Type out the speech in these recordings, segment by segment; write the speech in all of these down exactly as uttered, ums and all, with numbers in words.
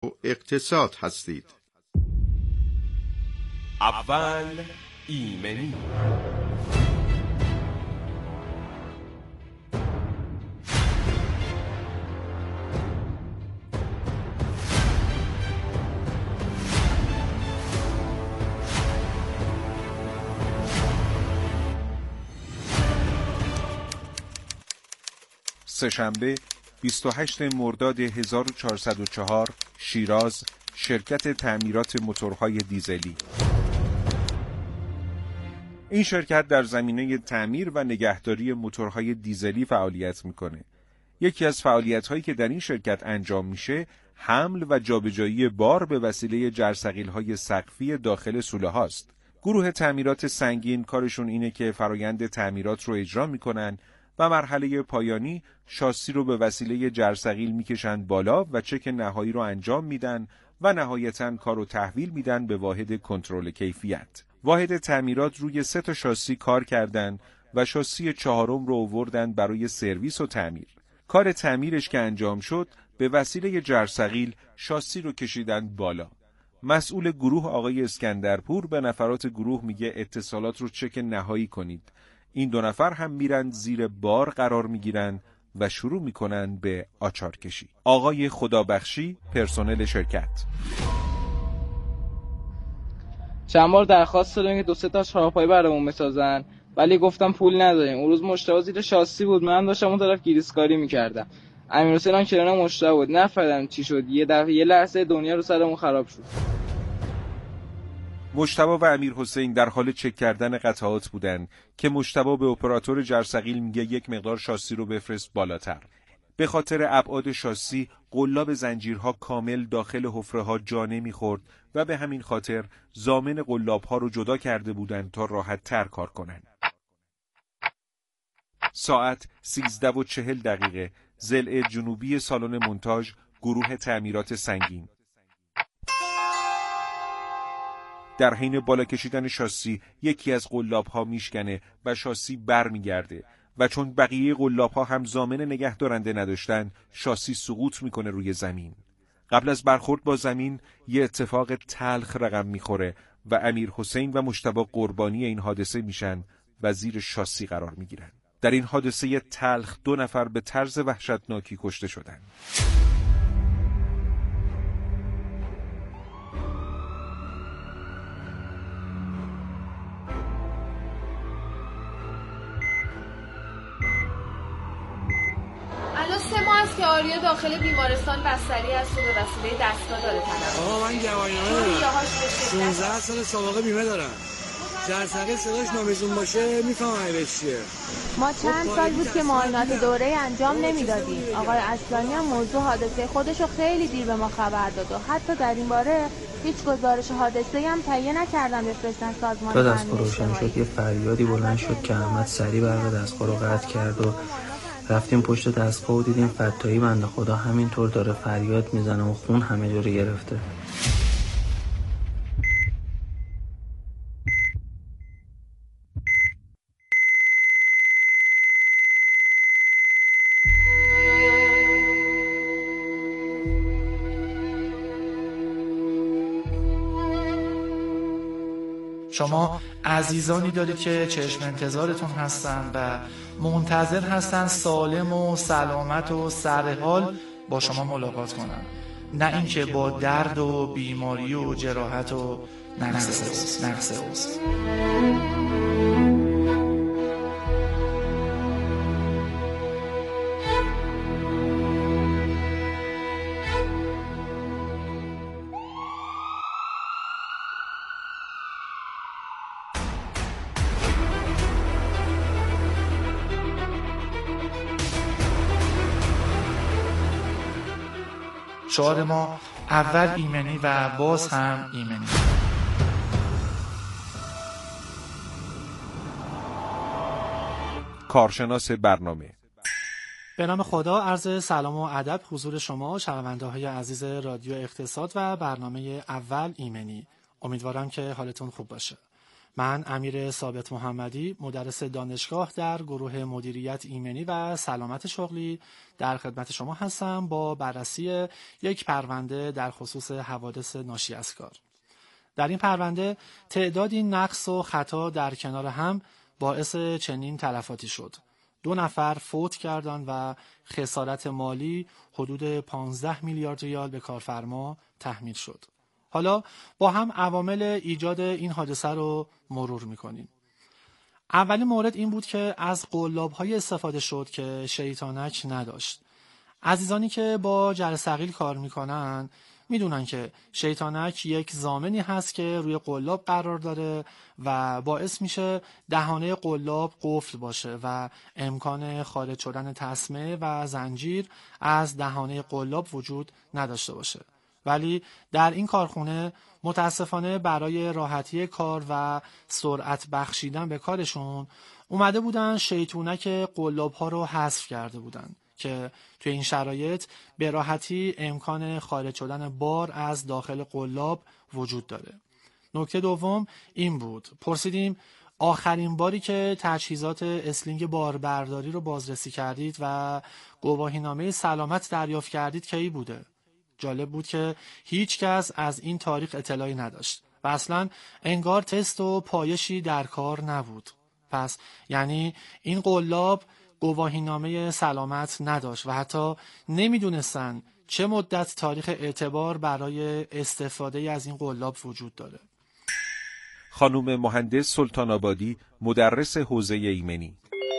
اقتصاد هستید. اول ایمنی. سه‌شنبه بیست و هشتم مرداد هزار و چهارصد و چهار، شیراز، شرکت تعمیرات موتورهای دیزلی. این شرکت در زمینه تعمیر و نگهداری موتورهای دیزلی فعالیت میکنه. یکی از فعالیت‌هایی که در این شرکت انجام میشه، حمل و جابجایی بار به وسیله جرثقیل‌های سقفی داخل سوله هاست. گروه تعمیرات سنگین کارشون اینه که فرایند تعمیرات رو اجرا میکنن و مرحله پایانی شاسی رو به وسیله جرثقیل میکشن بالا و چک نهایی رو انجام میدن و نهایتاً کار رو تحویل میدن به واحد کنترل کیفیت. واحد تعمیرات روی سه تا شاسی کار کردن و شاسی چهارم رو آوردن برای سرویس و تعمیر. کار تعمیرش که انجام شد، به وسیله جرثقیل شاسی رو کشیدن بالا. مسئول گروه آقای اسکندرپور به نفرات گروه میگه اتصالات رو چک نهایی کنید. این دو نفر هم میرن زیر بار قرار میگیرن و شروع میکنن به آچار کشی. آقای خدابخشی، پرسنل شرکت: چند بار درخواست دادیم که دو سه تا چهارپایی برامون بسازن، ولی گفتم پول نداریم. اون روز مشتاق زیر شاسی بود، من داشتم اون طرف گریسکاری میکردم. امیرحسین هم کنار مشتاق بود. نفهمیدم چی شد، یه دفعه یه لحظه دنیا رو سرمون خراب شد. مجتبی و امیرحسین در حال چک کردن قطعات بودن که مجتبی به اپراتور جرثقیل میگه یک مقدار شاسی رو بفرست بالاتر. به خاطر ابعاد شاسی، قلاب زنجیرها کامل داخل حفره ها جا نمیخورد و به همین خاطر ضامن قلاب ها رو جدا کرده بودن تا راحت تر کار کنن. ساعت سیزده و چهل دقیقه، ضلع جنوبی سالن مونتاژ، گروه تعمیرات سنگین. در حین بالا کشیدن شاسی، یکی از قلاب‌ها میشکنه و شاسی بر میگرده و چون بقیه قلاب‌ها هم ضامن نگهدارنده نداشتن، شاسی سقوط میکنه روی زمین. قبل از برخورد با زمین، یه اتفاق تلخ رقم میخوره و امیرحسین و مجتبی قربانی این حادثه میشن و زیر شاسی قرار میگیرن. در این حادثه تلخ دو نفر به طرز وحشتناکی کشته شدن. سه ماه است که آریا داخل بیمارستان بستری است و به وسیله دستگاه داره تنفس. آقا من گواهینامه دارم. شانزده سال سابقه بیمه دارم. جرثقیل صداش نامیزون باشه میفهمم بهش چیه. ما چند سال بود که معاینات دوره انجام نمیدادیم. آقای اصلانی هم موضوع حادثه خودشو خیلی دیر به ما خبر داد و حتی در این باره هیچ گزارش حادثه‌ای هم تهیه نکردن بفرستن سازمان. تا دستگاه روشن شد یه فریادی بلند شد که احمد سریع برق دستگاه رو قطع کرد و رفتیم پشت دستگاه و دیدیم فتایی بنده خدا همینطور داره فریاد میزنه و خون همه جا رو گرفته. شما عزیزانی دارید که چشم انتظارتون هستن و منتظر هستن سالم و سلامت و سرحال با شما ملاقات کنن، نه اینکه با درد و بیماری و جراحت و نقص نقص. شعار ما اول ایمنی و باز هم ایمنی. کارشناس برنامه: به نام خدا، عرض سلام و ادب حضور شما شنونده های عزیز رادیو اقتصاد و برنامه اول ایمنی. امیدوارم که حالتون خوب باشه. من امیر ثابت محمدی، مدرس دانشگاه در گروه مدیریت ایمنی و سلامت شغلی در خدمت شما هستم با بررسی یک پرونده در خصوص حوادث ناشی از کار. در این پرونده تعدادی نقص و خطا در کنار هم باعث چنین تلفاتی شد. دو نفر فوت کردند و خسارت مالی حدود پانزده میلیارد ریال به کارفرما تحمیل شد. حالا با هم عوامل ایجاد این حادثه رو مرور میکنیم. اولین مورد این بود که از قلاب‌های استفاده شد که شیطانک نداشت. عزیزانی که با جرثقیل کار میکنن میدونن که شیطانک یک ضامنی هست که روی قلاب قرار داره و باعث میشه دهانه قلاب قفل باشه و امکان خارج شدن تسمه و زنجیر از دهانه قلاب وجود نداشته باشه. ولی در این کارخونه متاسفانه برای راحتی کار و سرعت بخشیدن به کارشون اومده بودن شیطونک قلاب ها رو حذف کرده بودن که توی این شرایط به راحتی امکان خارج شدن بار از داخل قلاب وجود داره. نکته دوم این بود. پرسیدیم آخرین باری که تجهیزات اسلینگ باربرداری رو بازرسی کردید و گواهینامه سلامت دریافت کردید کی بوده؟ جالب بود که هیچ کس از این تاریخ اطلاعی نداشت و اصلا انگار تست و پایشی در کار نبود. پس یعنی این قلاب گواهینامه سلامت نداشت و حتی نمیدونستن چه مدت تاریخ اعتبار برای استفاده از این قلاب وجود داره. خانم مهندس سلطان آبادی، مدرس حوزه ایمنی: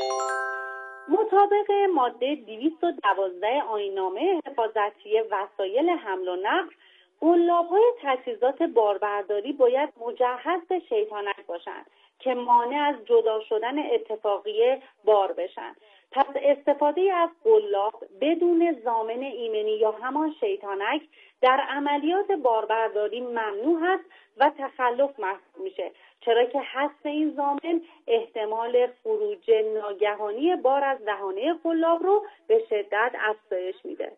مطابق ماده دویست و دوازده آیین‌نامه حفاظتی وسایل حمل و نقل، قلاب‌های تجهیزات باربرداری باید مجهز به شیطانک باشند که مانع از جدا شدن اتفاقی بار بشن. پس استفاده از قلاب بدون ضامن ایمنی یا همان شیطانک در عملیات باربرداری ممنوع است و تخلف محسوب میشه، چرا که حذف این ضامن احتمال خروج ناگهانی بار از دهانه قلاب رو به شدت افزایش میده.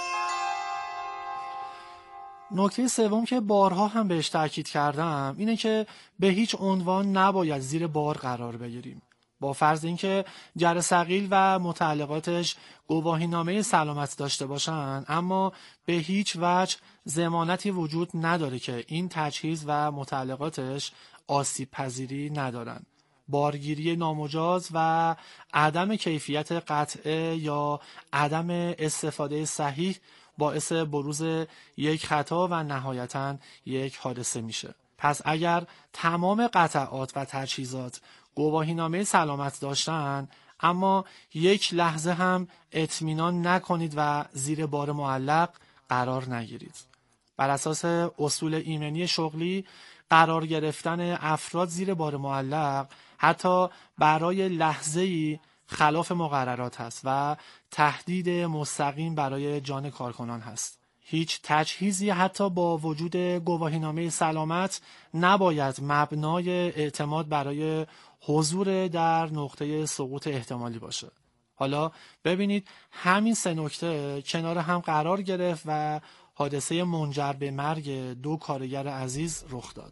نکته سوم که بارها هم بهش تاکید کردم اینه که به هیچ عنوان نباید زیر بار قرار بگیریم. با فرض اینکه جرثقیل و متعلقاتش گواهینامه سلامت داشته باشن، اما به هیچ وجه ضمانتی وجود نداره که این تجهیز و متعلقاتش آسیب پذیری ندارن. بارگیری نامجاز و عدم کیفیت قطعه یا عدم استفاده صحیح باعث بروز یک خطا و نهایتاً یک حادثه میشه. پس اگر تمام قطعات و تجهیزات گواهینامه سلامت داشتن اما یک لحظه هم اطمینان نکنید و زیر بار معلق قرار نگیرید. بر اساس اصول ایمنی شغلی قرار گرفتن افراد زیر بار معلق حتی برای لحظه‌ای خلاف مقررات هست و تهدید مستقیم برای جان کارکنان هست. هیچ تجهیزی حتی با وجود گواهینامه سلامت نباید مبنای اعتماد برای حضور در نقطه سقوط احتمالی باشه. حالا ببینید همین سه نکته کنار هم قرار گرفت و حادثه منجر به مرگ دو کارگر عزیز رخ داد.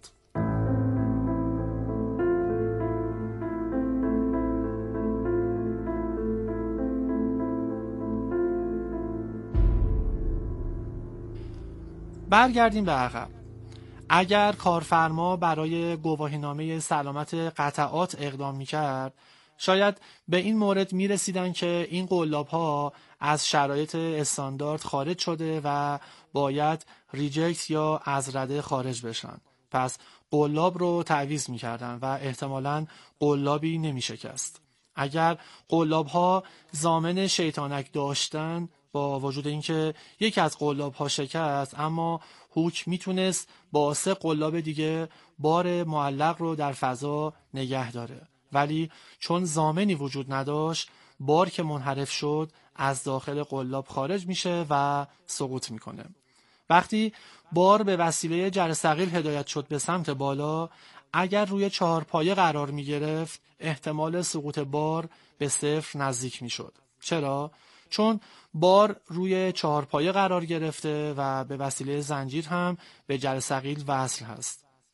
برگردیم به عقب. اگر کارفرما برای گواهینامه سلامت قطعات اقدام میکرد، شاید به این مورد میرسیدن که این قلاب‌ها از شرایط استاندارد خارج شده و باید ریجکت یا از رده خارج بشن. پس قلاب رو تعویض میکردن و احتمالاً قلابی نمیشکست. اگر قلاب‌ها ضامن شیطانک داشتن، با وجود اینکه یکی از قلاب‌ها شکست، اما هوک میتونست با سه قلاب دیگه بار معلق رو در فضا نگه داره. ولی چون ضامنی وجود نداشت، بار که منحرف شد از داخل قلاب خارج میشه و سقوط میکنه. وقتی بار به وسیله جرثقیل هدایت شد به سمت بالا، اگر روی چهار پایه قرار میگرفت، احتمال سقوط بار به صفر نزدیک میشد. چرا؟ چون بار روی چهار پایه قرار گرفته و به وسیله زنجیر هم به جرثقیل وصل هست.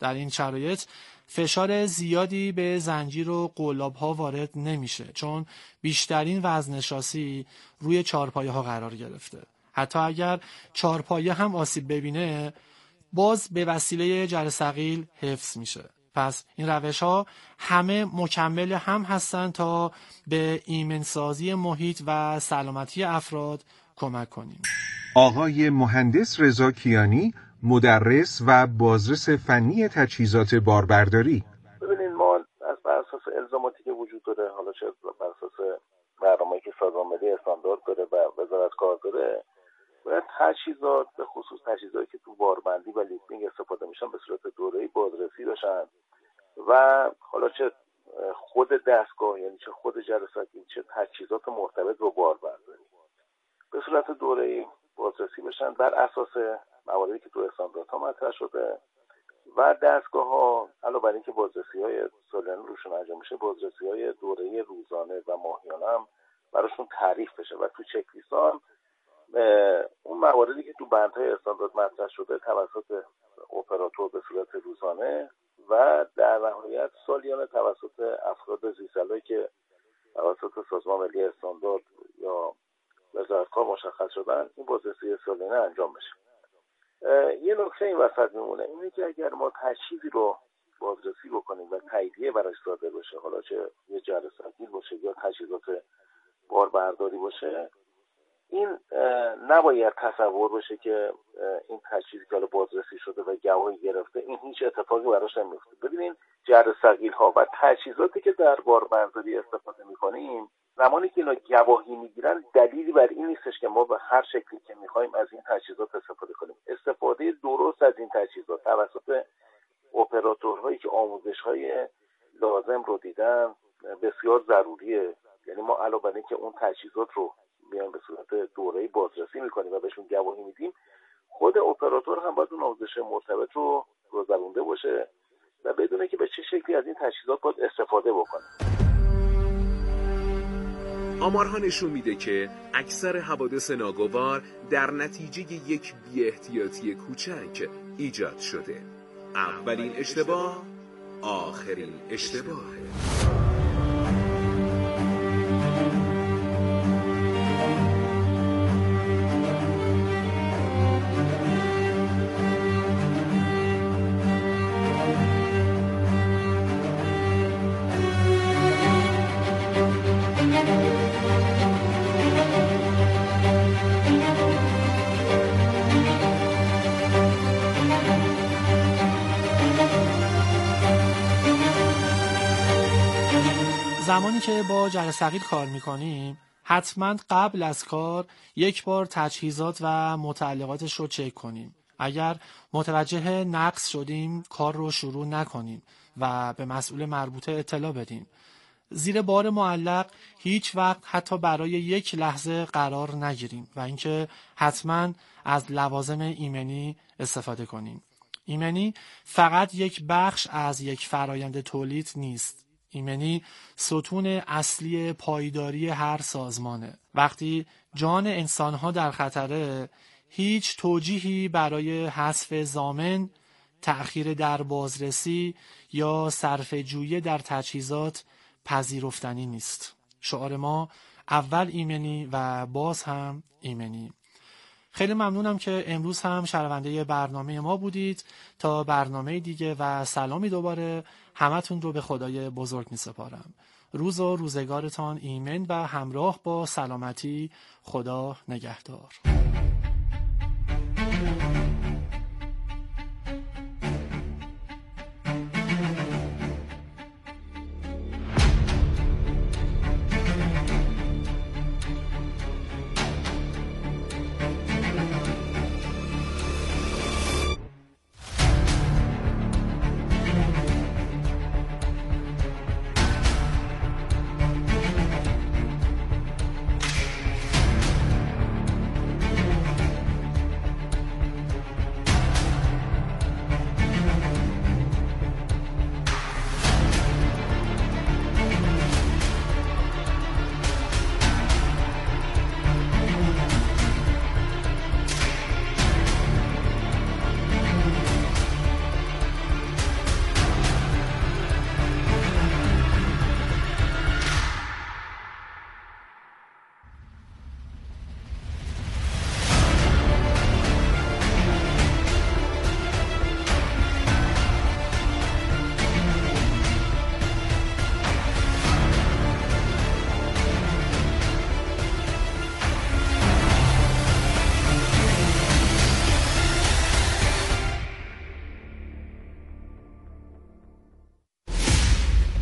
در این شرایط فشار زیادی به زنجیر و قلاب‌ها وارد نمیشه، چون بیشترین وزنشاسی روی چارپایه ها قرار گرفته. حتی اگر چارپایه هم آسیب ببینه، باز به وسیله جرثقیل حفظ میشه. پس این روش ها همه مکمل هم هستن تا به ایمنسازی محیط و سلامتی افراد کمک کنیم. آقای مهندس رضا کیانی، مدرس و بازرس فنی تجهیزات باربرداری. ببینید ما از بر اساس الزاماتی که وجود داره، حالا چه بر اساس برنامه‌ای که سازمان ملی استاندارد داره و وزارت کار داره، باید تجهیزات به خصوص تجهیزاتی که تو باربندی و لیفتینگ استفاده میشن به صورت دوره‌ای بازرسی بشن و حالا چه خود دستگاه، یعنی چه خود جرثقیل، چه تجهیزات مرتبط با باربرداری به صورت دوره‌ای بازرسی بشن بر اساس مواردی که تو استانداردها مطرح شده و دستگاه‌ها علاوه بر اینکه بازرسی‌های سالیانه روشون انجام میشه، بازرسی‌های دوره‌ای روزانه و ماهیانه هم براشون تعریف بشه و تو چک لیست هم اون مواردی که تو بندهای استاندارد مطرح شده توسط اپراتور به صورت روزانه و در نهایت سالیانه توسط افراد ذی‌صلاحی که توسط سازمان ملی استاندارد یا وزارت کار مشخص شدن، این بازرسی سالیانه انجام بشه. یه نکته این وسط میمونه، اینه که اگر ما تجهیزی رو بازرسی بکنیم و تاییدیه براش صادر بشه، حالا چه یه جرثقیل باشه یا تجهیزات باربرداری باشه، این نباید تصور بشه که این تجهیزی که بازرسی شده و گواهی گرفته این هیچ اتفاقی براش نمیفته. ببینید جرثقیل ها و تجهیزاتی که در باربرداری استفاده میکنیم، زمانی که اینا گواهی میگیرن دلیلی بر این نیستش که ما به هر شکلی که میخوایم از این تجهیزات استفاده کنیم. استفاده درست از این تجهیزات توسط اپراتورهایی که آموزش‌های لازم رو دیدن بسیار ضروریه. یعنی ما علاوه بر اینکه اون تجهیزات رو میایم به صورت دوره‌ای بازرسی میکنیم و بهشون گواهی میدیم، خود اپراتور هم باید اون آموزش مرتبط رو گذرونده باشه و بدونه که به چه شکلی از این تجهیزات باید استفاده بکنه. آمارها نشون میده که اکثر حوادث ناگوار در نتیجه یک بی‌احتیاطی کوچک ایجاد شده. اولین اشتباه آخرین اشتباهه. زمانی که با جرثقیل کار میکنیم حتما قبل از کار یک بار تجهیزات و متعلقاتش رو چک کنیم. اگر متوجه نقص شدیم کار رو شروع نکنیم و به مسئول مربوطه اطلاع بدیم. زیر بار معلق هیچ وقت حتی برای یک لحظه قرار نگیریم و اینکه حتما از لوازم ایمنی استفاده کنیم. ایمنی فقط یک بخش از یک فرایند تولید نیست. ایمنی ستون اصلی پایداری هر سازمانه. وقتی جان انسانها در خطره، هیچ توجیهی برای حذف ضامن، تأخیر در بازرسی یا صرفه‌جویی در تجهیزات پذیرفتنی نیست. شعار ما اول ایمنی و باز هم ایمنی. خیلی ممنونم که امروز هم شنونده برنامه ما بودید. تا برنامه دیگه و سلامی دوباره، همتون رو به خدای بزرگ می سپارم. روز و روزگارتان ایمن و همراه با سلامتی. خدا نگهدار.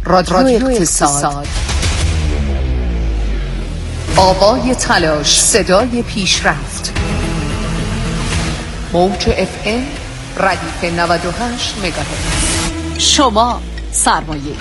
رادیو, رادیو اقتصاد. آوای تلاش، صدای پیشرفت. موج اف ام ردیف نود و هشت مگاهرتز. شما سرمایه.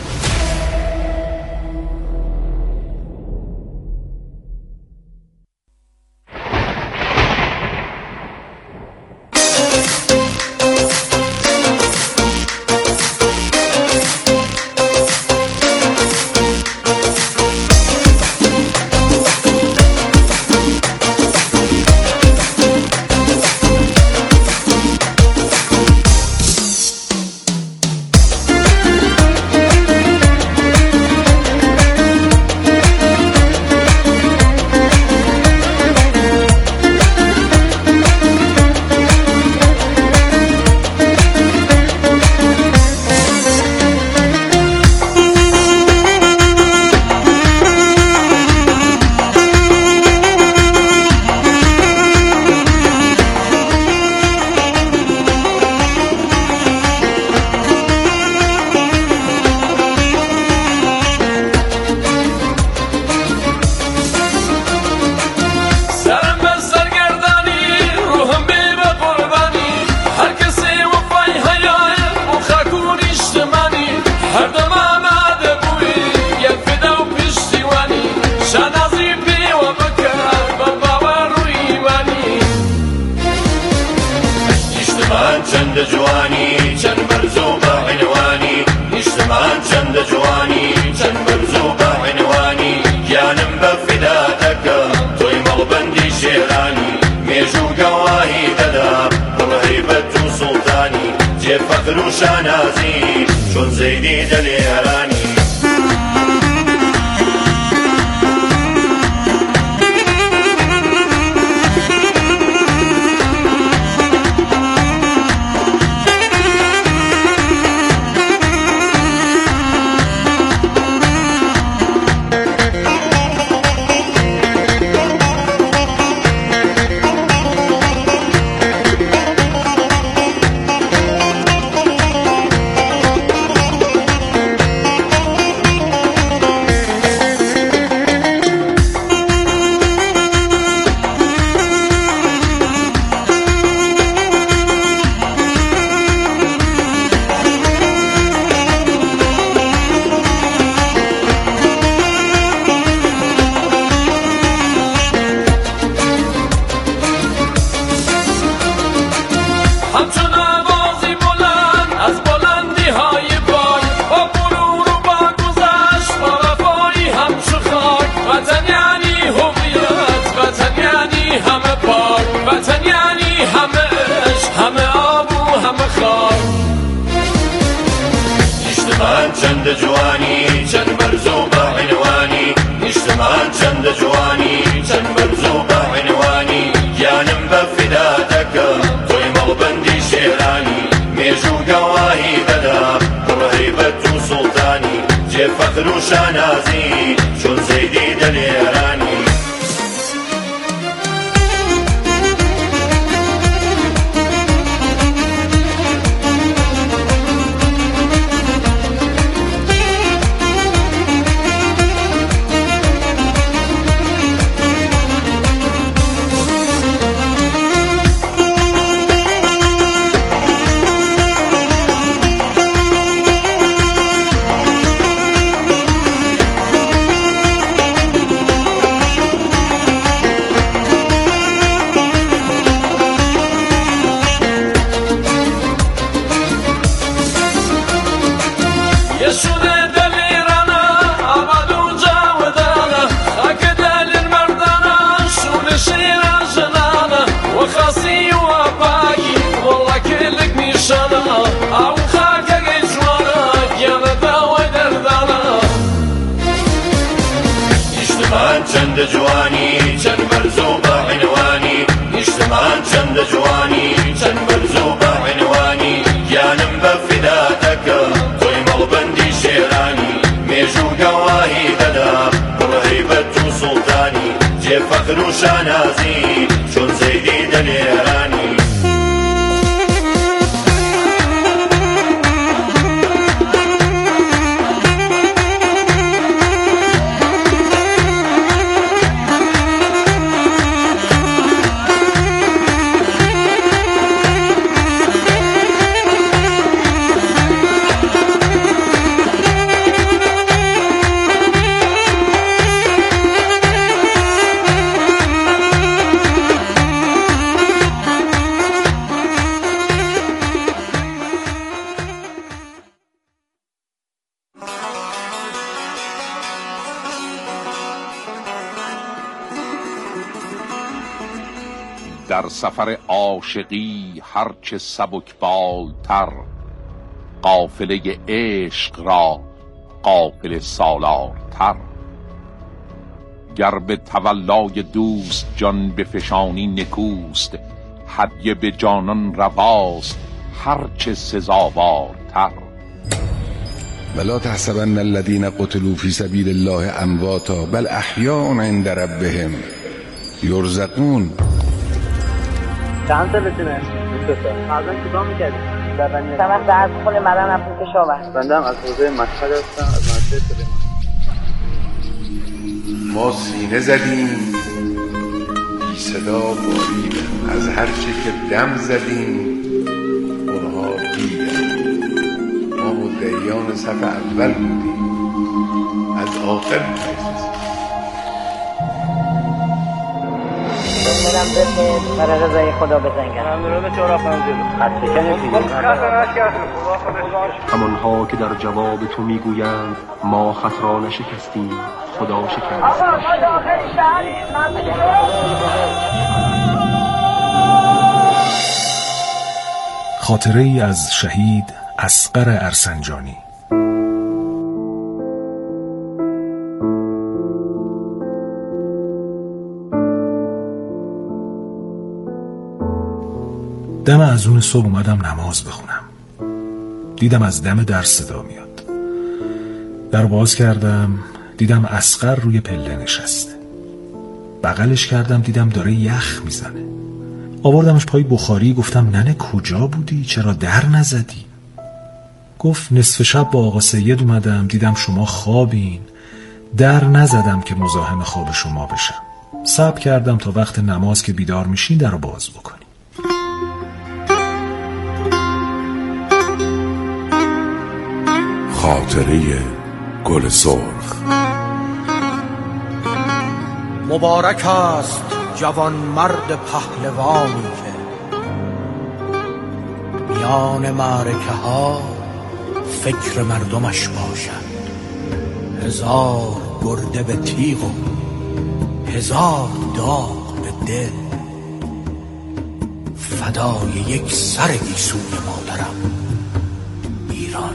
در سفر عاشقی هرچه سبکبالتر، قافله عشق را قافله سالارتر. گر به تولای دوست جان بفشانی نکوست، هدیه به جانان رواست هرچه سزاوارتر. ولا تحسبن الذين قتلوا في سبيل الله امواتا بل احیاء عند ربهم یرزقون. چند سالتونه؟ بیست سال. قبلا چیکار می‌کردی؟ زبانی. سمت درس خونه مدن افون کشاورز. بنده هم از حوزه مشهد هستم، از مدرسه سلیمان. ما سینه زدیم بی صدا باریدن، از هر چه که دم زدیم اونها دیدن. ما مدعیان صف اول بودیم، از آخر می‌رسیم. برم بسید برای رضای خدا بزنگن. ممنونم به چهار افران جلو. خط شکنی دیگه. همانها که در جواب تو میگویند ما خط را نشکستیم، خدا شکست. خاطره ای از شهید اصغر ارسنجانی. دم از اون صبح اومدم نماز بخونم. دیدم از دم در صدا میاد. در باز کردم، دیدم اصغر روی پله نشسته. بغلش کردم، دیدم داره یخ میزنه. آوردمش پای بخاری، گفتم ننه کجا بودی؟ چرا در نزدی؟ گفت نصف شب با آقا سید اومدم، دیدم شما خوابین، در نزدم که مزاحم خواب شما بشم. صبر کردم تا وقت نماز که بیدار میشین در رو باز بکنی. خاطره گل سرخ. مبارک است جوان مرد پهلوانی که میان معرکه ها فکر مردمش باشد. هزار گرده به تیغ و هزار داغ به دل، فدای یک سر گیسوی مادرم ایران.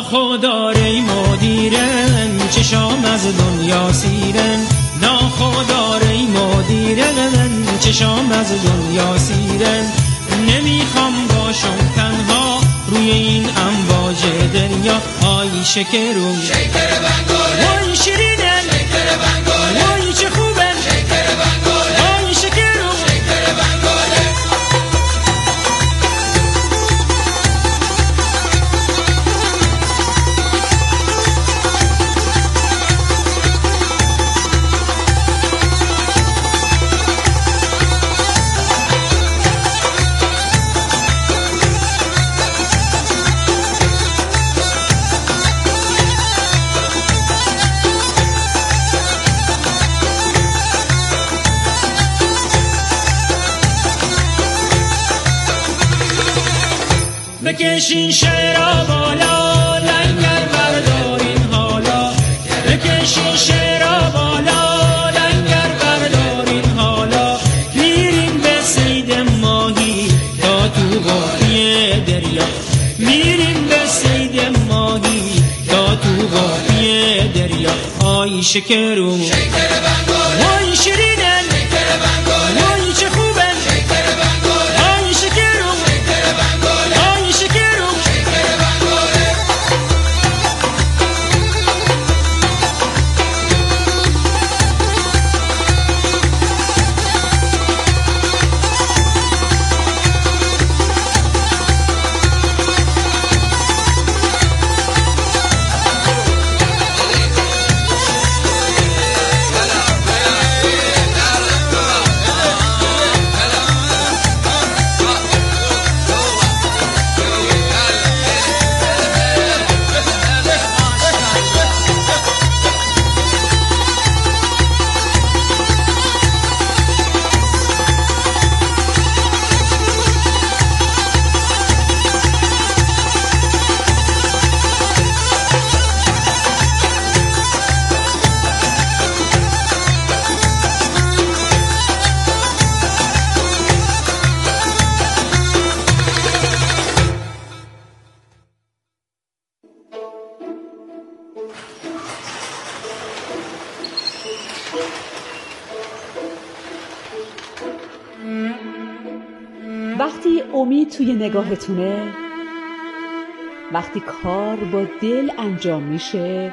ناخدار ای مدیرن چشام از دنیا سیرن ناخدار ای مدیرن چشام از دنیا سیرن نمیخوام باشم تنها روی این امواج دریا آی شکرون شکر بنگاله وای شیرینن شکر بنگاله وای چه خوبن شکر بنگاله آی شکرون شکر بنگاله بکشین شعرها بالا لنگر بردارین حالا بکشین شعرها بالا لنگر بردارین حالا میریم به صید ماهی تا تو قافیه دریا میریم به صید ماهی تا تو قافیه دریا آی شکرون شکر بنگاله وای شیرینن شکر بنگاله وای چه خوبن شکر بنگاله آی شکرون شکر بنگاله وقتی امید توی نگاهتونه، وقتی کار با دل انجام میشه،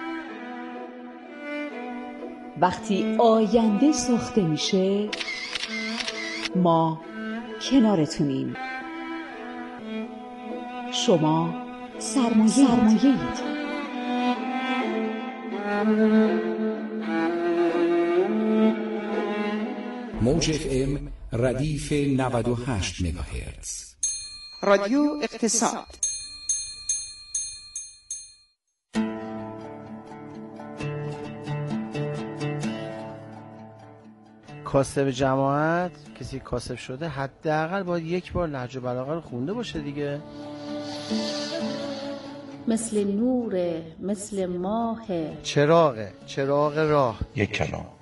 وقتی آینده ساخته میشه، ما کنارتونیم. شما سرمایه سرمایه‌اید. موج اف ام ردیف نود و هشت مگاهرتز. رادیو اقتصاد. کاسب جماعت، کسی کاسب شده حداقل باید یک بار نهج البلاغه رو خونده باشه دیگه. مثل نوره، مثل ماه، چراغه، چراغ راه. یک کلام